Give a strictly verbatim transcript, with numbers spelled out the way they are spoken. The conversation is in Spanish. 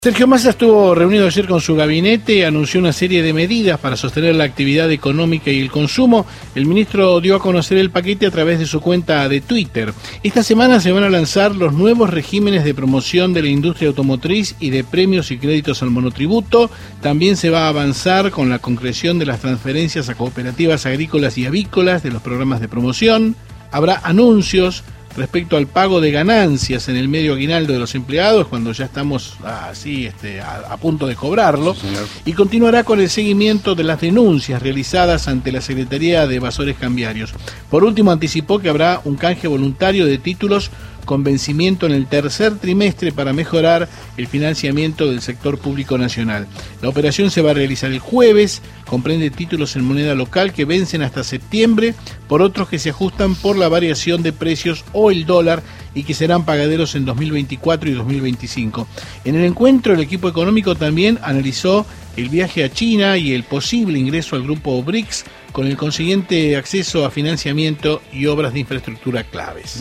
Sergio Massa estuvo reunido ayer con su gabinete y anunció una serie de medidas para sostener la actividad económica y el consumo. El ministro dio a conocer el paquete a través de su cuenta de Twitter. Esta semana se van a lanzar los nuevos regímenes de promoción de la industria automotriz y de premios y créditos al monotributo. También se va a avanzar con la concreción de las transferencias a cooperativas agrícolas y avícolas de los programas de promoción. Habrá anuncios respecto al pago de ganancias en el medio aguinaldo de los empleados, cuando ya estamos así este, a, a punto de cobrarlo, sí, y continuará con el seguimiento de las denuncias realizadas ante la Secretaría de Evasores Cambiarios. Por último, anticipó que habrá un canje voluntario de títulos con vencimiento en el tercer trimestre para mejorar el financiamiento del sector público nacional. La operación se va a realizar el jueves, comprende títulos en moneda local que vencen hasta septiembre, por otros que se ajustan por la variación de precios o el dólar y que serán pagaderos en dos mil veinticuatro y dos mil veinticinco. En el encuentro, el equipo económico también analizó el viaje a China y el posible ingreso al grupo BRICS con el consiguiente acceso a financiamiento y obras de infraestructura claves.